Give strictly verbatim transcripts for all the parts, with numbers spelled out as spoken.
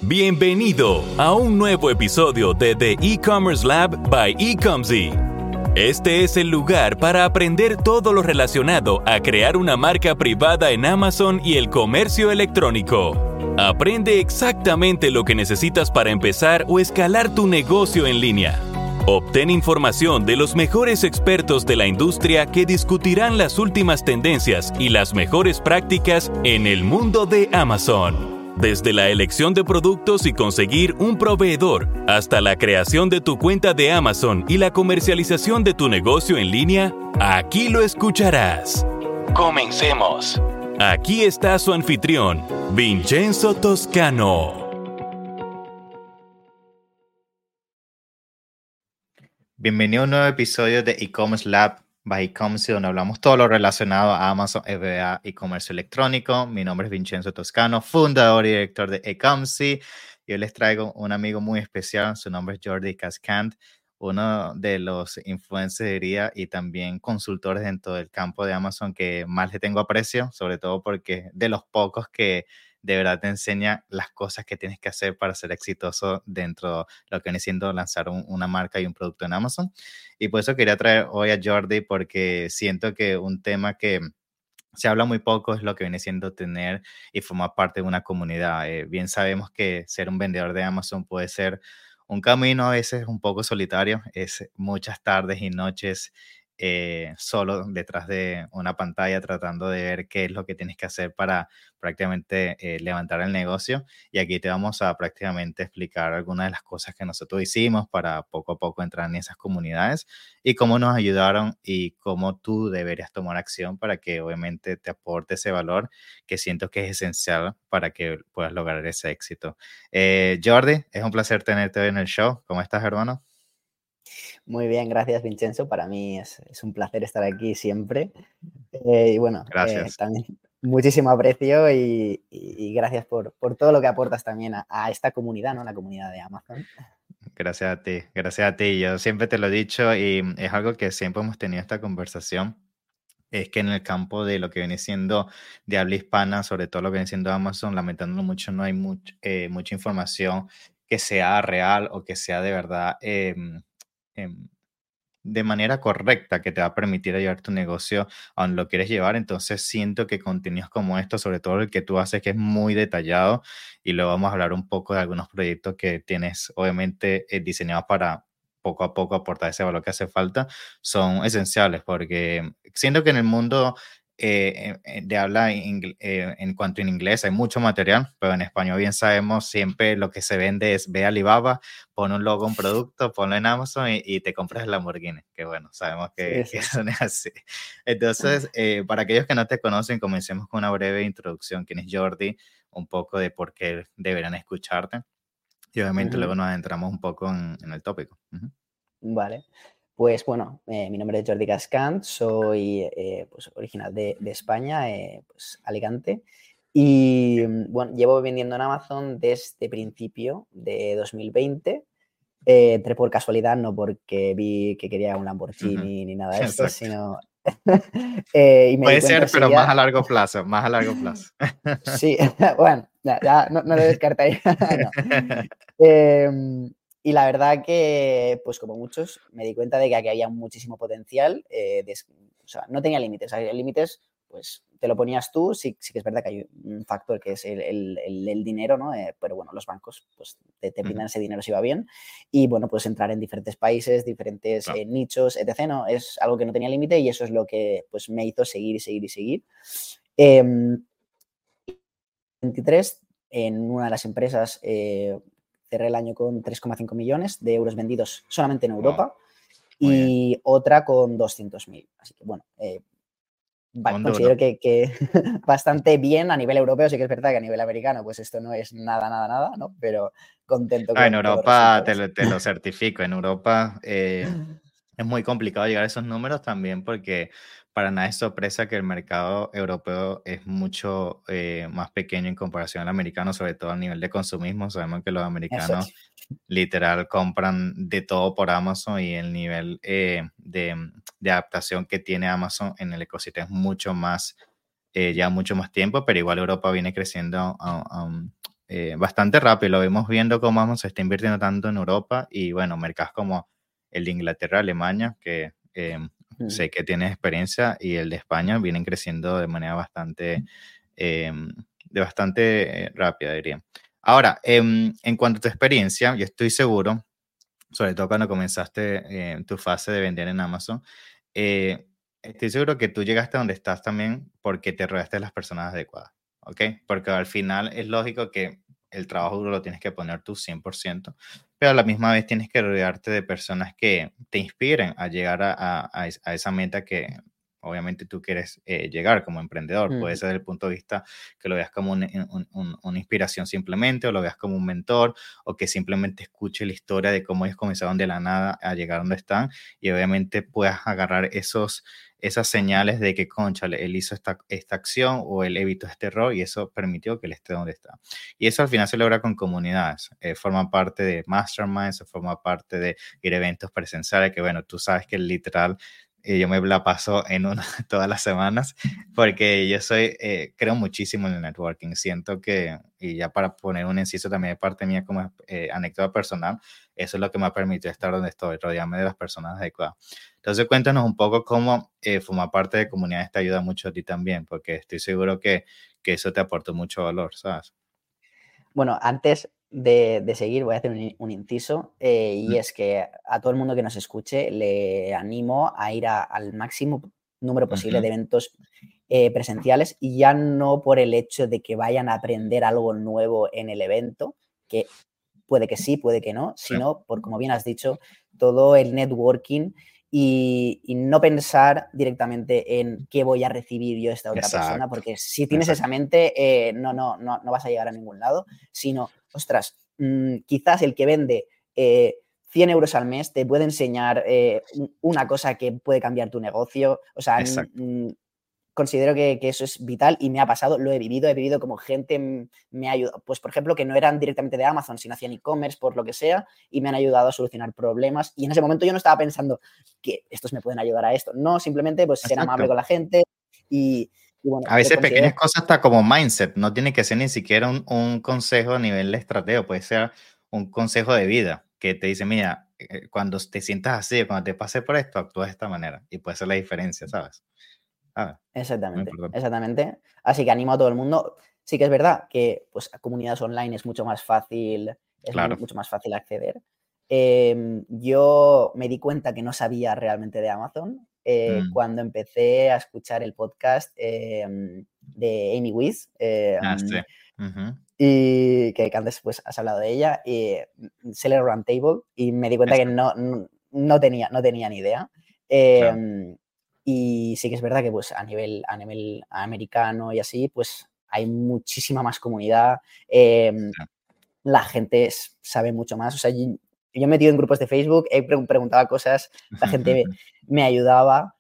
Bienvenido a un nuevo episodio de The E-Commerce Lab by Ecomzy. Este es el lugar para aprender todo lo relacionado a crear una marca privada en Amazon y el comercio electrónico. Aprende exactamente lo que necesitas para empezar o escalar tu negocio en línea. Obtén información de los mejores expertos de la industria que discutirán las últimas tendencias y las mejores prácticas en el mundo de Amazon. Desde la elección de productos y conseguir un proveedor, hasta la creación de tu cuenta de Amazon y la comercialización de tu negocio en línea, aquí lo escucharás. Comencemos. Aquí está su anfitrión, Vincenzo Toscano. Bienvenido a un nuevo episodio de E-Commerce Lab by Ecomzy, donde hablamos todo lo relacionado a Amazon F B A y comercio electrónico. Mi nombre es Vincenzo Toscano, fundador y director de Ecomzy. Y hoy les traigo un amigo muy especial, su nombre es Jordi Cascant, uno de los influencers diría, y también consultores dentro del campo de Amazon que más le tengo aprecio, sobre todo porque de los pocos que de verdad te enseña las cosas que tienes que hacer para ser exitoso dentro de lo que viene siendo lanzar un, una marca y un producto en Amazon. Y por eso quería traer hoy a Jordi, porque siento que un tema que se habla muy poco es lo que viene siendo tener y formar parte de una comunidad. Eh, bien sabemos que ser un vendedor de Amazon puede ser un camino a veces un poco solitario, es muchas tardes y noches eh, solo detrás de una pantalla tratando de ver qué es lo que tienes que hacer para prácticamente eh, levantar el negocio. Y aquí te vamos a prácticamente explicar algunas de las cosas que nosotros hicimos para poco a poco entrar en esas comunidades y cómo nos ayudaron y cómo tú deberías tomar acción para que obviamente te aporte ese valor que siento que es esencial para que puedas lograr ese éxito. Eh, Jordi, es un placer tenerte hoy en el show. ¿Cómo estás, hermano? Muy bien, gracias, Vincenzo. Para mí es, es un placer estar aquí siempre. Eh, y bueno, eh, también muchísimo aprecio y, y, y gracias por, por todo lo que aportas también a, a esta comunidad, ¿no? La comunidad de Amazon. Gracias a ti, gracias a ti. Yo siempre te lo he dicho y es algo que siempre hemos tenido esta conversación. Es que en el campo de lo que viene siendo de habla hispana, sobre todo lo que viene siendo Amazon, lamentándolo mucho, no hay much, eh, mucha información que sea real o que sea de verdad eh, eh, de manera correcta que te va a permitir llevar tu negocio a donde lo quieres llevar. Entonces siento que contenidos como esto, sobre todo el que tú haces, que es muy detallado, y luego vamos a hablar un poco de algunos proyectos que tienes obviamente eh, diseñados para poco a poco aportar ese valor que hace falta, son esenciales porque siento que en el mundo eh, de habla ingl- eh, en cuanto en inglés hay mucho material, pero en español bien sabemos siempre lo que se vende es ve a Alibaba, pon un logo, un producto, ponlo en Amazon y, y te compras el Lamborghini, que bueno, sabemos que, Sí, sí. que eso no es así. Entonces, eh, para aquellos que no te conocen, comencemos con una breve introducción. ¿Quién es Jordi? Un poco de por qué deberán escucharte. Y obviamente Uh-huh. luego nos adentramos un poco en, en el tópico. Uh-huh. Vale. Pues bueno, eh, mi nombre es Jordi Cascant, soy eh, pues, original de, de España, eh, pues Alicante. Y bueno, llevo vendiendo en Amazon desde principio de dos mil veinte. Eh, entré por casualidad, no porque vi que quería un Lamborghini Uh-huh. ni nada de esto, Exacto. sino... eh, y me Puede di cuenta ser, pero enseguida... más a largo plazo, más a largo plazo. Sí, bueno, ya, ya no, no lo descartaría. No. Eh, y la verdad que, pues como muchos, me di cuenta de que aquí había muchísimo potencial. Eh, de, o sea, no tenía límites. Había límites, pues te lo ponías tú. Sí, sí que es verdad que hay un factor que es el, el, el, el dinero, ¿no? Eh, pero bueno, los bancos pues te, te brindan uh-huh. ese dinero si va bien. Y bueno, puedes entrar en diferentes países, diferentes claro. eh, nichos, etcétera. ¿No? Es algo que no tenía límite y eso es lo que pues me hizo seguir y seguir y seguir. Eh, veintitrés, en una de las empresas eh, cerré el año con tres coma cinco millones de euros vendidos solamente en Europa. Wow. Y bien. Otra con doscientos mil. Así que bueno, eh, considero que, que bastante bien a nivel europeo. Sí que es verdad que a nivel americano pues esto no es nada, nada, nada, ¿no? Pero contento con, ah, en Europa con te lo, te lo certifico. En Europa eh, es muy complicado llegar a esos números también porque para nada es sorpresa que el mercado europeo es mucho eh, más pequeño en comparación al americano, sobre todo a nivel de consumismo. Sabemos que los americanos es. literal compran de todo por Amazon y el nivel eh, de, de adaptación que tiene Amazon en el ecosistema es mucho más, eh, ya mucho más tiempo, pero igual Europa viene creciendo a, a un eh, bastante rápido. Lo vemos viendo cómo Amazon se está invirtiendo tanto en Europa y, bueno, mercados como el de Inglaterra, Alemania, que eh, Mm. sé que tienes experiencia, y el de España vienen creciendo de manera bastante, eh, de bastante eh, rápida, diría. Ahora, eh, en cuanto a tu experiencia, yo estoy seguro, sobre todo cuando comenzaste eh, tu fase de vender en Amazon, eh, estoy seguro que tú llegaste a donde estás también porque te rodeaste de las personas adecuadas, ¿ok? Porque al final es lógico que el trabajo duro lo tienes que poner tú cien por ciento, pero a la misma vez tienes que rodearte de personas que te inspiren a llegar a, a, a es- a esa meta que obviamente tú quieres eh, llegar como emprendedor. Puede Mm. ser desde el punto de vista que lo veas como un- un- un- una inspiración simplemente, o lo veas como un mentor, o que simplemente escuche la historia de cómo ellos comenzaron de la nada a llegar donde están, y obviamente puedas agarrar esos, esas señales de que, cónchale, él hizo esta, esta acción o él evitó este error y eso permitió que él esté donde está. Y eso al final se logra con comunidades. Eh, forma parte de masterminds, forma parte de ir a eventos presenciales, que bueno, tú sabes que literal eh, yo me la paso en una todas las semanas, porque yo soy, eh, creo muchísimo en el networking. Siento que, y ya para poner un inciso también de parte mía como eh, anécdota personal, eso es lo que me ha permitido estar donde estoy, rodearme de las personas adecuadas. Entonces, cuéntanos un poco cómo eh, formar parte de comunidades te ayuda mucho a ti también, porque estoy seguro que, que eso te aportó mucho valor, ¿sabes? Bueno, antes de, de seguir voy a hacer un, in- un inciso eh, y Mm, es que a todo el mundo que nos escuche le animo a ir a- al máximo número posible ujú, de eventos eh, presenciales, y ya no por el hecho de que vayan a aprender algo nuevo en el evento, que puede que sí, puede que no, sí, sino por, como bien has dicho, todo el networking y, y no pensar directamente en qué voy a recibir yo de esta otra persona, exacto, porque si tienes esa exacto, mente, eh, no, no, no, no vas a llegar a ningún lado, sino, ostras, mmm, quizás el que vende eh, cien euros al mes te puede enseñar eh, una cosa que puede cambiar tu negocio. O sea, exacto, mm, considero que, que, eso es vital y me ha pasado, lo he vivido, he vivido como gente me ha ayudado, pues por ejemplo, que no eran directamente de Amazon, sino hacían e-commerce, por lo que sea, y me han ayudado a solucionar problemas. Y en ese momento yo no estaba pensando que estos me pueden ayudar a esto, no, simplemente pues ser amable exacto. con la gente y, y bueno, A pues veces considero pequeñas cosas hasta como mindset, no tiene que ser ni siquiera un, un consejo a nivel de estratego, puede ser un consejo de vida que te dice, mira, eh, cuando te sientas así, cuando te pase por esto, actúa de esta manera y puede ser la diferencia, ¿sabes? ¿Sabes? Muy exactamente, importante. exactamente. Así que animo a todo el mundo. Sí que es verdad que pues, a comunidades online es mucho más fácil, es mu- Claro. mucho más fácil acceder. Em, yo me di cuenta que no sabía realmente de Amazon eh, Mm, cuando empecé a escuchar el podcast em, de Amy Wiz, ah, sí. em, Ujú, y que, que antes pues, has hablado de ella, y Seller Roundtable, y me di cuenta que exacto, no, no, no tenía, no tenía ni idea. claro. Em, y sí que es verdad que pues, a, nivel, a nivel americano y así, pues hay muchísima más comunidad. em, Sí. la gente s- sabe mucho más. O sea, yo, yo me he metido en grupos de Facebook, he pre- preguntado cosas, la gente me, me ayudaba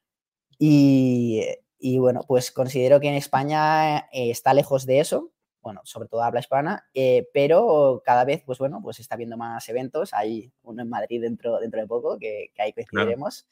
y, y, bueno, pues considero que en España eh, está lejos de eso. Bueno, sobre todo habla hispana, eh, pero cada vez, pues bueno, pues está habiendo más eventos. Hay uno en Madrid dentro, dentro de poco, que, que ahí Claro. coincidiremos.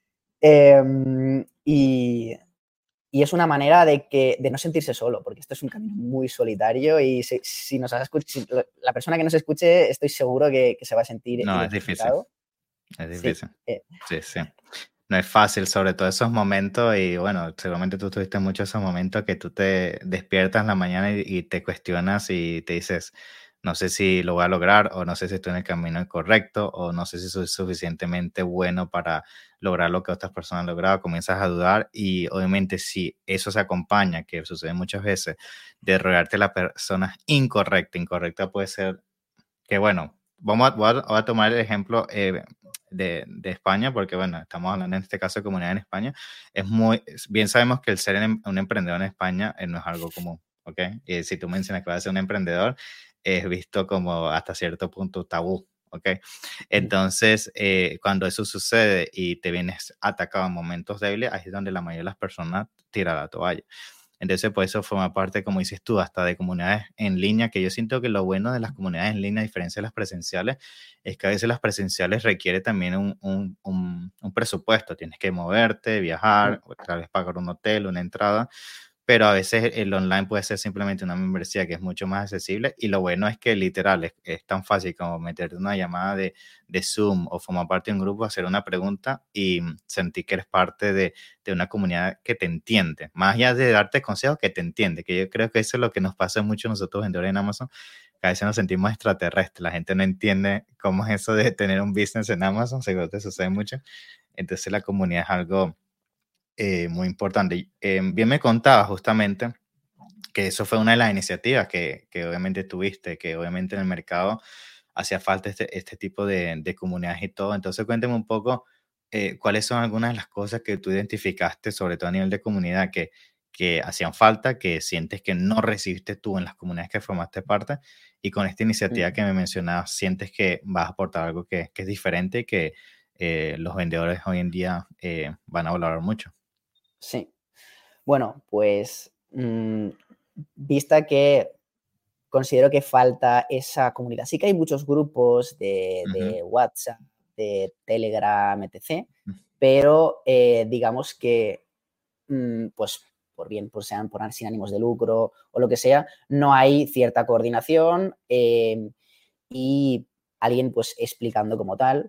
Em, y, y es una manera de, que, de no sentirse solo, porque esto es un camino muy solitario y si, si nos has escuch- si la persona que nos escuche, estoy seguro que, que se va a sentir No, es difícil, identificado. es Sí, difícil. eh, Sí, sí. No es fácil, sobre todo esos momentos, y bueno, seguramente tú tuviste muchos esos momentos que tú te despiertas en la mañana y, y te cuestionas y te dices, no sé si lo voy a lograr, o no sé si estoy en el camino correcto, o no sé si soy suficientemente bueno para lograr lo que otras personas han logrado. Comienzas a dudar y obviamente si eso se acompaña, que sucede muchas veces, de rodearte de la persona incorrecta. Incorrecta puede ser que bueno, vamos a, voy a, voy a tomar el ejemplo eh, de, de España, porque bueno, estamos hablando en este caso de comunidad en España. Es muy, bien sabemos que el ser en- un emprendedor en España eh, no es algo común, ¿ok? Y si tú mencionas que vas a ser un emprendedor, es visto como hasta cierto punto tabú, ¿ok? Entonces, eh, cuando eso sucede y te vienes atacado en momentos débiles, ahí es donde la mayoría de las personas tira la toalla. Entonces, por eso forma parte, como dices tú, hasta de comunidades en línea, que yo siento que lo bueno de las comunidades en línea, a diferencia de las presenciales, es que a veces las presenciales requiere también un, un, un, un presupuesto. Tienes que moverte, viajar, o tal vez pagar un hotel, una entrada, pero a veces el online puede ser simplemente una membresía que es mucho más accesible, y lo bueno es que literal es, es tan fácil como meterte una llamada de, de Zoom o formar parte de un grupo, hacer una pregunta y sentir que eres parte de, de una comunidad que te entiende, más allá de darte consejos, que te entiende, que yo creo que eso es lo que nos pasa mucho a nosotros vendedores en Amazon, que a veces nos sentimos extraterrestres, la gente no entiende cómo es eso de tener un business en Amazon, seguro te sucede mucho, entonces la comunidad es algo Eh, muy importante. Eh, bien me contaba justamente que eso fue una de las iniciativas que, que obviamente tuviste, que obviamente en el mercado hacía falta este, este tipo de, de comunidades y todo. Entonces cuénteme un poco eh, cuáles son algunas de las cosas que tú identificaste, sobre todo a nivel de comunidad, que, que hacían falta, que sientes que no recibiste tú en las comunidades que formaste parte, y con esta iniciativa que me mencionabas, sientes que vas a aportar algo que, que es diferente y que eh, los vendedores hoy en día eh, van a valorar mucho. Sí. Bueno, pues mmm, vista que considero que falta esa comunidad. Sí que hay muchos grupos de, Uh -huh. de WhatsApp, de Telegram, etcétera, pero eh, digamos que, mmm, pues por bien, por sean por sin ánimos de lucro o lo que sea, no hay cierta coordinación eh, y alguien pues explicando como tal.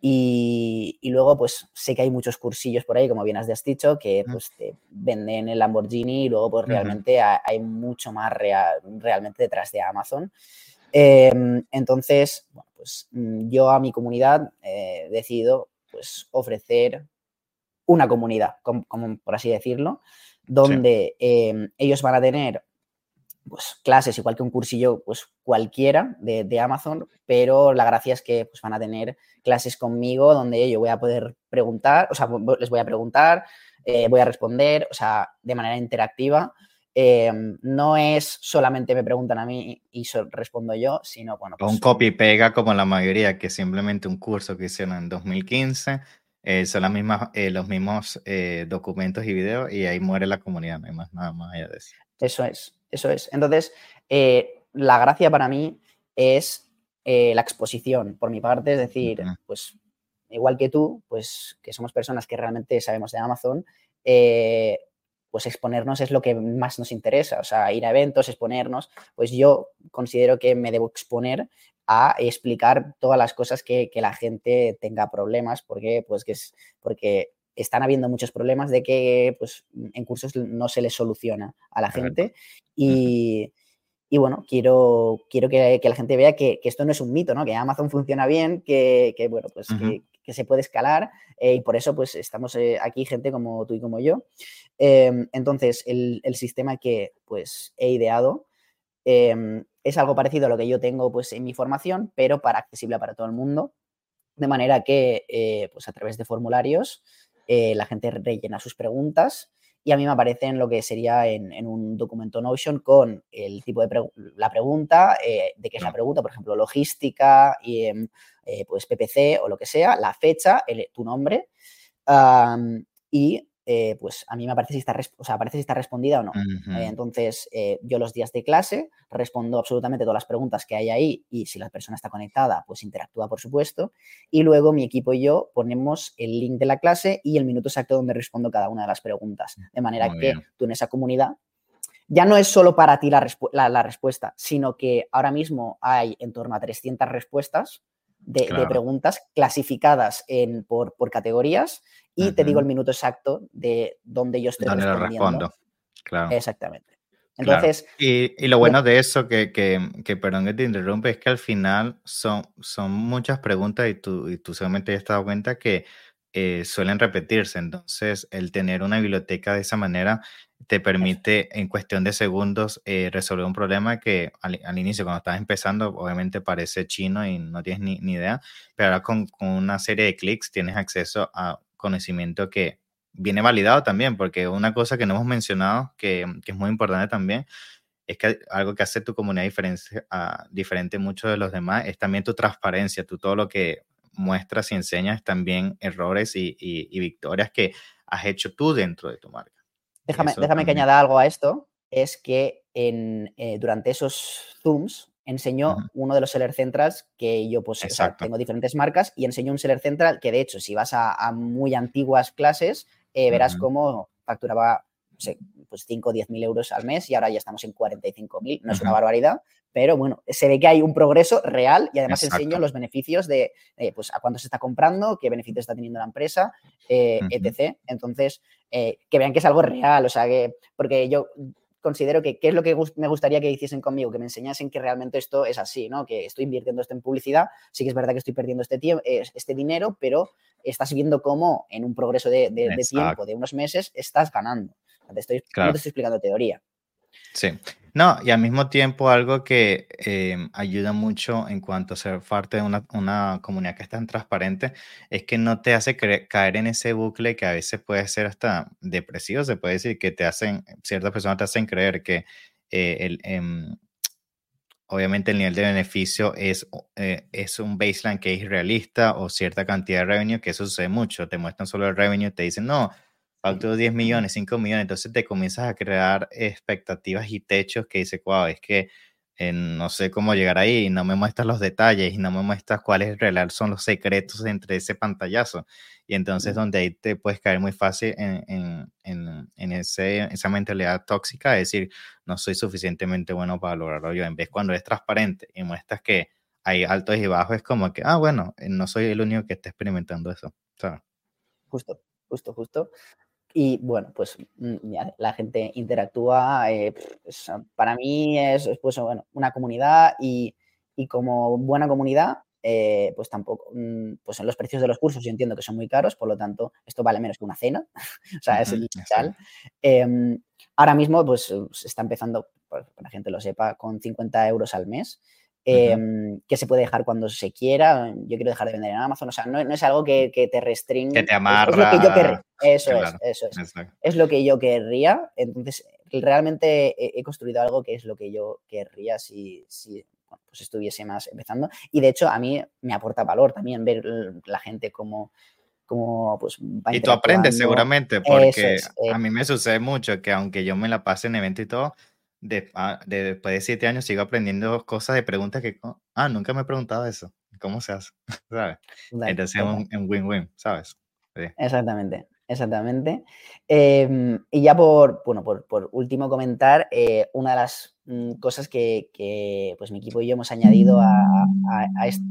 Y, y luego, pues sé que hay muchos cursillos por ahí, como bien has dicho, que pues te venden el Lamborghini y luego pues realmente uh-huh. hay mucho más real, realmente detrás de Amazon. Eh, entonces, bueno, pues yo a mi comunidad eh, he decidido pues ofrecer una comunidad, como, como por así decirlo, donde sí. eh, ellos van a tener pues clases, igual que un cursillo, pues cualquiera de, de Amazon, pero la gracia es que pues, van a tener clases conmigo donde yo voy a poder preguntar, o sea, les voy a preguntar, eh, voy a responder, o sea, de manera interactiva. Eh, no es solamente me preguntan a mí y so respondo yo, sino, bueno, pues... Un copy-pega como la mayoría, que simplemente un curso que hicieron en dos mil quince, eh, son las mismas, eh, los mismos eh, documentos y videos, y ahí muere la comunidad, no hay más nada más allá de eso. Eso es, eso es. Entonces, eh, la gracia para mí es eh, la exposición, por mi parte, es decir, uh-huh. pues igual que tú, pues que somos personas que realmente sabemos de Amazon, eh, pues exponernos es lo que más nos interesa, o sea, ir a eventos, exponernos, pues yo considero que me debo exponer a explicar todas las cosas que, que la gente tenga problemas, porque, pues, que es, porque están habiendo muchos problemas de que pues, en cursos no se les soluciona a la gente y, y bueno, quiero, quiero que, que la gente vea que, que esto no es un mito, ¿no? Que Amazon funciona bien, que, que bueno, pues uh-huh. que, que se puede escalar eh, y por eso pues estamos eh, aquí gente como tú y como yo. Eh, entonces, el, el sistema que pues he ideado eh, es algo parecido a lo que yo tengo pues en mi formación, pero para accesible para todo el mundo, de manera que eh, pues a través de formularios Eh, la gente rellena sus preguntas y a mí me aparece en lo que sería en, en un documento Notion con el tipo de pregu la pregunta, eh, de qué es la pregunta, por ejemplo, logística, y, eh, pues P P C o lo que sea, la fecha, el, tu nombre um, y eh, pues a mí me aparece si está, o sea, aparece si está respondida o no. Uh-huh. eh, entonces, eh, yo los días de clase respondo absolutamente todas las preguntas que hay ahí y si la persona está conectada, pues interactúa, por supuesto. Y luego mi equipo y yo ponemos el link de la clase y el minuto exacto donde respondo cada una de las preguntas. De manera Muy que bien. Tú en esa comunidad ya no es solo para ti la, respu la, la respuesta, sino que ahora mismo hay en torno a trescientas respuestas de, claro. de preguntas clasificadas en, por, por categorías y uh-huh. te digo el minuto exacto de donde yo estoy ¿Dónde respondiendo. Lo respondo? Claro. Exactamente. Entonces, claro. y, y lo bueno de eso, que, que, que perdón que te interrumpe, es que al final son, son muchas preguntas y tú, y tú seguramente ya has dado cuenta que eh, suelen repetirse. Entonces, el tener una biblioteca de esa manera te permite en cuestión de segundos eh, resolver un problema que al, al inicio, cuando estás empezando, obviamente parece chino y no tienes ni, ni idea, pero ahora con, con una serie de clics tienes acceso a conocimiento que viene validado también, porque una cosa que no hemos mencionado, que, que es muy importante también, es que algo que hace tu comunidad diferente, uh, diferente mucho de los demás, es también tu transparencia, tú todo lo que muestras y enseñas, también errores y, y, y victorias que has hecho tú dentro de tu marca. Déjame, déjame que añada algo a esto, es que en, eh, durante esos Zooms enseñó uh-huh. uno de los Seller Centrals que yo pues, o sea, tengo diferentes marcas y enseñó un Seller Central que de hecho si vas a, a muy antiguas clases eh, verás uh-huh. cómo facturaba, no sé, pues cinco o diez mil euros al mes y ahora ya estamos en cuarenta y cinco mil. No es una barbaridad, pero bueno, se ve que hay un progreso real y además Exacto. enseño los beneficios de eh, pues a cuánto se está comprando, qué beneficios está teniendo la empresa, eh, Ujú. etcétera. Entonces, eh, que vean que es algo real, o sea, que porque yo considero que qué es lo que gust- me gustaría que hiciesen conmigo, que me enseñasen que realmente esto es así, ¿no? Que estoy invirtiendo esto en publicidad, sí que es verdad que estoy perdiendo este, tiempo, este dinero, pero estás viendo cómo en un progreso de, de, de tiempo, Exacto, de unos meses, estás ganando. Te estoy, no te claro. estoy explicando teoría. Sí. No, y al mismo tiempo algo que em, ayuda mucho en cuanto a ser parte de una, una comunidad que es tan transparente es que no te hace cre- caer en ese bucle que a veces puede ser hasta depresivo, se puede decir, que te hacen, ciertas personas te hacen creer que eh, el, em, obviamente el nivel de beneficio es, eh, es un baseline que es irrealista o cierta cantidad de revenue, que eso sucede mucho. Te muestran solo el revenue, te dicen, no, facturo diez millones, cinco millones, entonces te comienzas a crear expectativas y techos que dices, wow, es que eh, no sé cómo llegar ahí, y no me muestras los detalles y no me muestras cuáles real son los secretos entre ese pantallazo. Y entonces donde ahí te puedes caer muy fácil en, en, en, en ese, esa mentalidad tóxica de decir, no soy suficientemente bueno para lograrlo yo. En vez cuando es transparente y muestras que hay altos y bajos, es como que, ah, bueno, eh, no soy el único que está experimentando eso, ¿sabes? Justo, justo, justo. Y bueno, pues mm, ya la gente interactúa. Eh, es- para mí es, es, pues, bueno, una comunidad y, y como buena comunidad, eh, pues tampoco, mm, pues en los precios de los cursos yo entiendo que son muy caros, por lo tanto, esto vale menos que una cena, o sea, es Ujú, literal. exacto. Em, ahora mismo, pues se está empezando, para que la gente lo sepa, con cincuenta euros al mes. Ujú. em, que se puede dejar cuando se quiera. Yo quiero dejar de vender en Amazon. O sea, no, no es algo que, que te Que restringe. te Es, es lo que yo querría. amarra, Eso es, claro, eso es. exacto. Es lo que yo querría. Entonces, realmente he, he construido algo que es lo que yo querría si, si bueno, pues estuviese más empezando. Y de hecho, a mí me aporta valor también ver la gente cómo, cómo pues, va Y tú aprendes interactuando. seguramente, Eso porque es. eh, a mí me sucede mucho que aunque yo me la pase en evento y todo, de, ah, de- después de siete años sigo aprendiendo cosas de preguntas que, co- ah, nunca me he preguntado eso, ¿cómo se hace? ¿Sabes? total, Entonces es total. un un win-win, ¿sabes? Sí. Exactamente, exactamente. Em, y ya por, bueno, por, por último comentar, eh, una de las mm, cosas que, que, pues mi equipo y yo hemos añadido a, a- a est-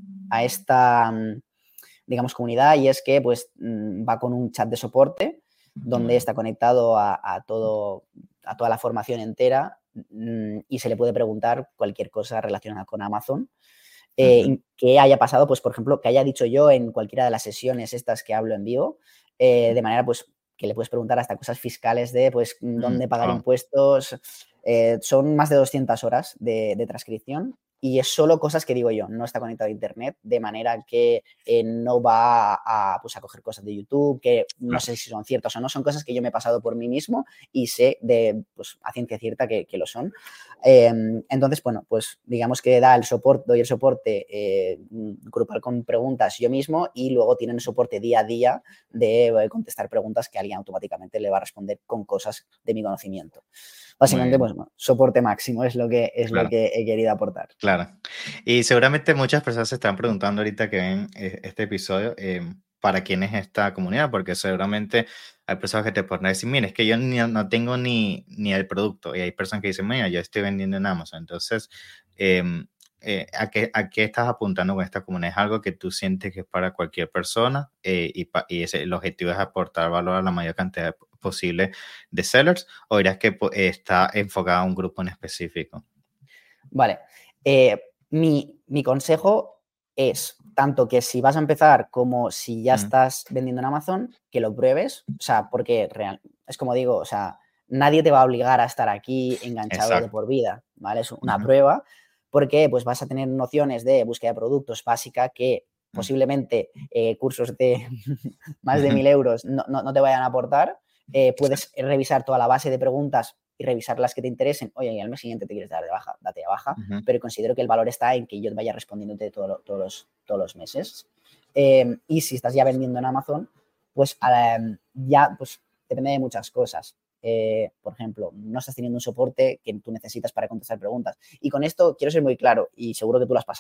a esta, mm, digamos, comunidad y es que pues mm, va con un chat de soporte donde está conectado a, a todo, a toda la formación entera mm, y se le puede preguntar cualquier cosa relacionada con Amazon. Ujú, Eh, que haya pasado, pues, por ejemplo, que haya dicho yo en cualquiera de las sesiones estas que hablo en vivo, eh, de manera, pues, que le puedes preguntar hasta cosas fiscales de, pues, mm, dónde pagar wow. impuestos. Eh, son más de doscientas horas de, de transcripción y es solo cosas que digo yo, no está conectado a internet, de manera que eh, no va a, pues, a coger cosas de YouTube, que no Claro, sé si son ciertas o no, son cosas que yo me he pasado por mí mismo y sé de, pues, a ciencia cierta que, que lo son. Eh, entonces, bueno, pues digamos que da el soporte, doy el soporte eh, grupal con preguntas yo mismo y luego tienen soporte día a día de eh, contestar preguntas que alguien automáticamente le va a responder con cosas de mi conocimiento. muy Básicamente, bien, pues bueno, soporte máximo es lo que, es lo claro. que he querido aportar. Claro. Y seguramente muchas personas se están preguntando ahorita que ven eh, este episodio, eh, ¿para quién es esta comunidad? Porque seguramente hay personas que te pueden decir, mira, es que yo ni- no tengo ni, ni el producto. Y hay personas que dicen, mira, yo estoy vendiendo en Amazon. Entonces, em, eh, ¿a qué, a qué estás apuntando con esta comunidad? ¿Es algo que tú sientes que es para cualquier persona? Eh, y pa- y ese- el objetivo es aportar valor a la mayor cantidad posible de sellers? ¿O dirás que po- está enfocado a un grupo en específico? Vale. Eh, mi, mi consejo es tanto que si vas a empezar como si ya Mm, estás vendiendo en Amazon, que lo pruebes. O sea, porque real, es como digo, o sea, nadie te va a obligar a estar aquí enganchado de exacto. por vida, ¿vale? Es una Ujú, prueba porque pues vas a tener nociones de búsqueda de productos básica que mm. posiblemente eh, cursos de más de mil euros no, no, no te vayan a aportar. Eh, Sí, puedes revisar toda la base de preguntas y revisar las que te interesen. Oye, y al mes siguiente te quieres dar de baja, date de baja, ujú, pero considero que el valor está en que yo vaya respondiéndote todo lo, todos, los, todos los meses. Eh, y si estás ya vendiendo en Amazon, pues um, ya pues, depende de muchas cosas. Eh, por ejemplo, no estás teniendo un soporte que tú necesitas para contestar preguntas. Y con esto quiero ser muy claro, y seguro que tú lo has pasado.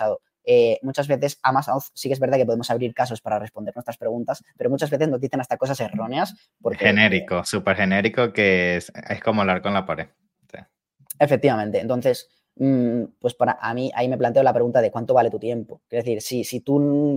eh, muchas veces Amazon sí que es verdad que podemos abrir casos para responder nuestras preguntas, pero muchas veces nos dicen hasta cosas erróneas. Porque, genérico, eh, súper genérico, que es, es como hablar con la pared. Sí. Efectivamente. Entonces, mmm, pues para a mí ahí me planteo la pregunta de cuánto vale tu tiempo. Es decir, si, si tú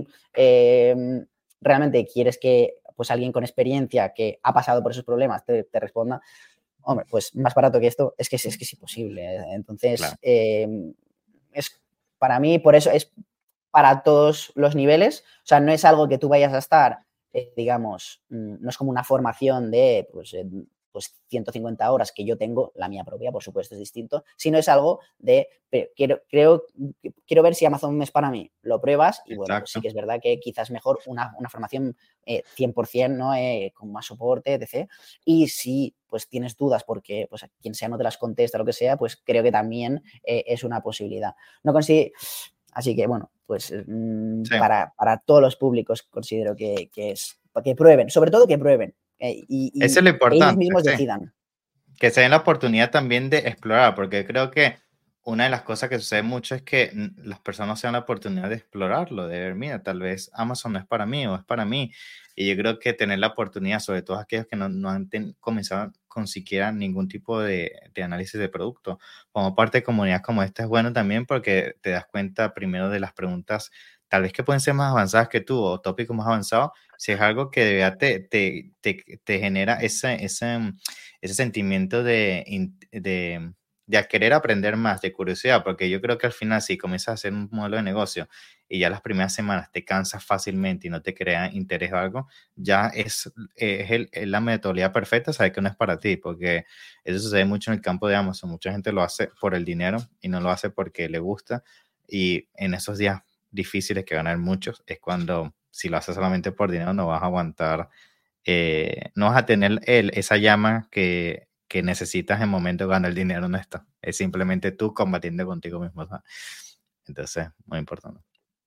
eh, realmente quieres que pues alguien con experiencia que ha pasado por esos problemas te, te responda, hombre, pues más barato que esto es que es, es, que es imposible. Entonces, claro. eh, es para mí, por eso es para todos los niveles. O sea, no es algo que tú vayas a estar, eh, digamos, no es como una formación de, pues, eh, pues ciento cincuenta horas que yo tengo, la mía propia, por supuesto, es distinto, sino es algo de, quiero, creo, quiero ver si Amazon es para mí, lo pruebas y bueno, pues sí que es verdad que quizás mejor una, una formación eh, cien por ciento, ¿no? Eh, con más soporte, etcétera. Y si pues tienes dudas porque pues a quien sea no te las contesta, lo que sea, pues creo que también eh, es una posibilidad. No consigo... Así que, bueno, pues mmm, sí. para, para todos los públicos considero que, que es, que prueben, sobre todo que prueben. Eh, y, y Eso es lo importante. Ellos mismos sí. decidan. Que se den la oportunidad también de explorar, porque creo que una de las cosas que sucede mucho es que las personas se dan la oportunidad de explorarlo, de ver, mira, tal vez Amazon no es para mí o es para mí. Y yo creo que tener la oportunidad, sobre todo aquellos que no, no han ten, comenzado con siquiera ningún tipo de, de análisis de producto, como parte de comunidades como esta es bueno también porque te das cuenta primero de las preguntas tal vez que pueden ser más avanzadas que tú o tópicos más avanzados, si es algo que de verdad te, te, te, te genera ese, ese, ese sentimiento de, de, de querer aprender más, de curiosidad, porque yo creo que al final si comienzas a hacer un modelo de negocio y ya las primeras semanas te cansas fácilmente y no te crea interés o algo, ya es, es, el, es la metodología perfecta, sabes que no es para ti, porque eso sucede mucho en el campo de Amazon. Mucha gente lo hace por el dinero y no lo hace porque le gusta, y en esos días difíciles que ganar muchos es cuando si lo haces solamente por dinero no vas a aguantar, eh, no vas a tener el, esa llama que, que necesitas en el momento de ganar el dinero, no está, es simplemente tú combatiendo contigo mismo, ¿sabes? Entonces, muy importante.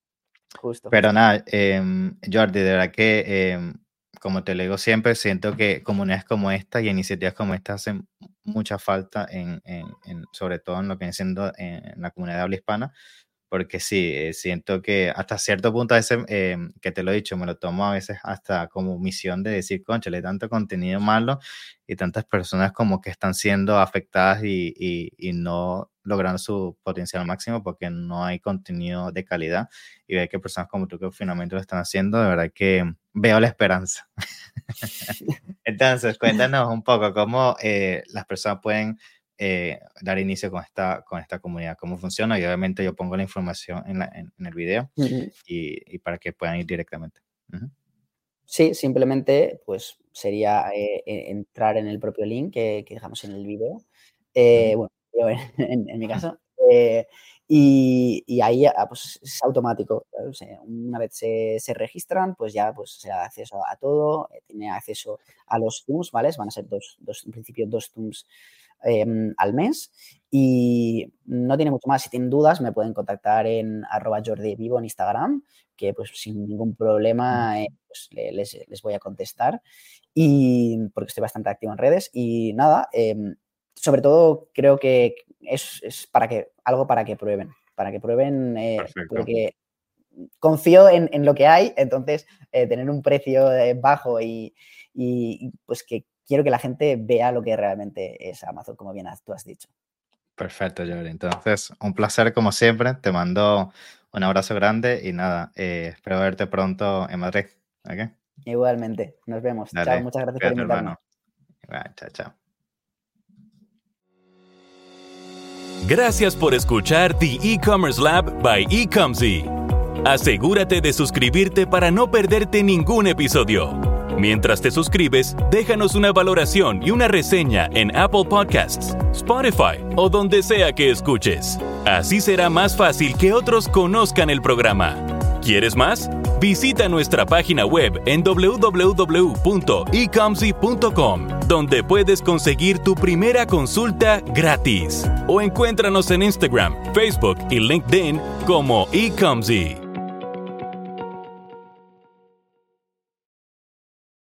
Justo. Pero nada, eh, Jordi, de verdad que eh, como te lo digo siempre, siento que comunidades como esta y iniciativas como esta hacen mucha falta en, en, en sobre todo en lo que viene siendo en la comunidad de habla hispana. Porque sí, eh, siento que hasta cierto punto a veces, eh, que te lo he dicho, me lo tomo a veces hasta como misión de decir, cónchale, tanto contenido malo y tantas personas como que están siendo afectadas y, y, y no logrando su potencial máximo porque no hay contenido de calidad, y ver que personas como tú que finalmente lo están haciendo, de verdad que veo la esperanza. Entonces, cuéntanos un poco cómo eh, las personas pueden Eh, dar inicio con esta, con esta comunidad, cómo funciona, y obviamente yo pongo la información en, la, en, en el video uh-huh. y, y para que puedan ir directamente. Uh-huh. Sí, simplemente pues sería eh, entrar en el propio link que, que dejamos en el video, eh, uh-huh. bueno, yo en, en, en mi caso, eh, y, y ahí pues es automático, o sea, una vez se, se registran, pues ya pues se da acceso a todo, eh, tiene acceso a los Tooms, ¿vale? Van a ser dos, dos en principio dos Tooms Eh, al mes, y no tiene mucho más. Si tienen dudas me pueden contactar en arroba Jordi Vivo en Instagram, que pues sin ningún problema eh, pues, les, les voy a contestar, y porque estoy bastante activo en redes. Y nada, eh, sobre todo creo que es, es para que algo para que prueben, para que prueben eh, porque confío en, en lo que hay, entonces eh, tener un precio eh, bajo y, y pues que quiero que la gente vea lo que realmente es Amazon, como bien tú has dicho. Perfecto, Jordi. Entonces, un placer como siempre. Te mando un abrazo grande y nada, eh, espero verte pronto en Madrid. ¿Okay? Igualmente. Nos vemos. Dale, chao, muchas gracias por invitarme. Bueno, chao, chao. Gracias por escuchar The E-Commerce Lab by eComzy. Asegúrate de suscribirte para no perderte ningún episodio. Mientras te suscribes, déjanos una valoración y una reseña en Apple Podcasts, Spotify o donde sea que escuches. Así será más fácil que otros conozcan el programa. ¿Quieres más? Visita nuestra página web en doble u doble u doble u punto ecomzy punto com, donde puedes conseguir tu primera consulta gratis. O encuéntranos en Instagram, Facebook y LinkedIn como eComzy.